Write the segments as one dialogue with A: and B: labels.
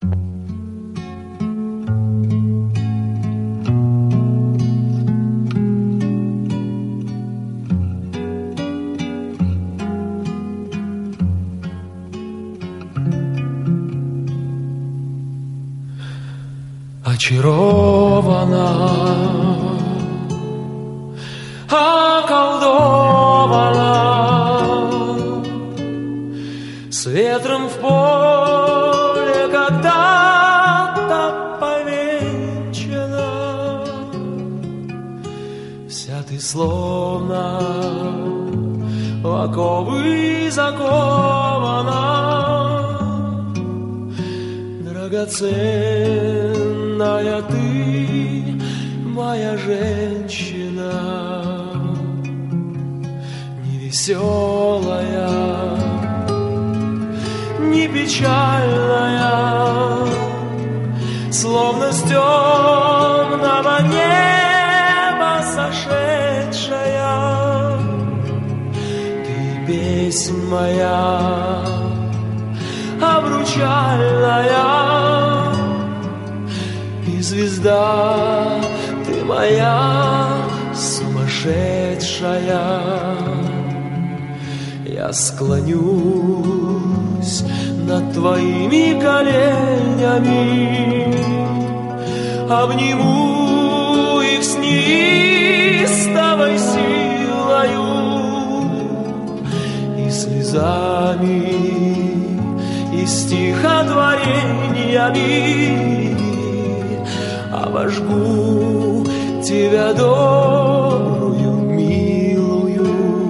A: Очарована, околдована, с ветром в поле когда-то повенчана. Вся ты словно в оковы закована, драгоценная ты, моя женщина, не веселая, не печальная, словно с темного неба сошедшая. Ты песнь моя, обручальная, и звезда ты моя сумасшедшая. Я склонюсь над твоими коленями, обниму их с неистовой силою и слезами, и стихотворениями обожгу тебя добрую, милую.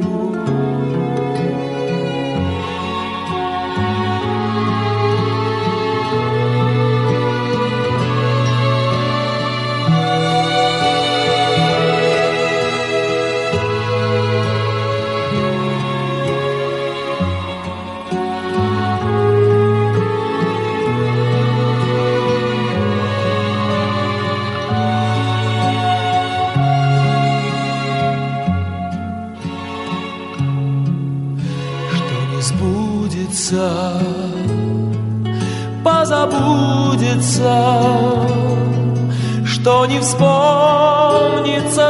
A: Позабудется, что не вспомнится,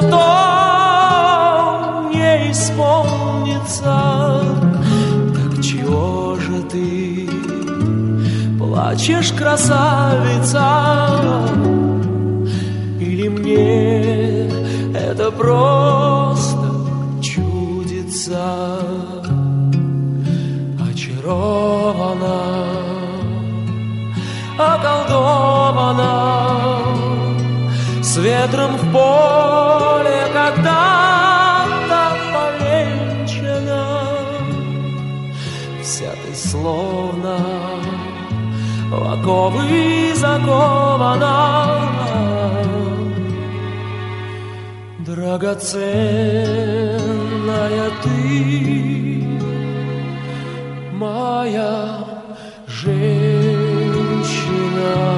A: то не исполнится. Так чего же ты плачешь, красавица? Или мне это просто чудится? Очарована, околдована, с ветром в поле когда-то повенчана. Вся ты словно в оковы закована, драгоценная ты, моя женщина.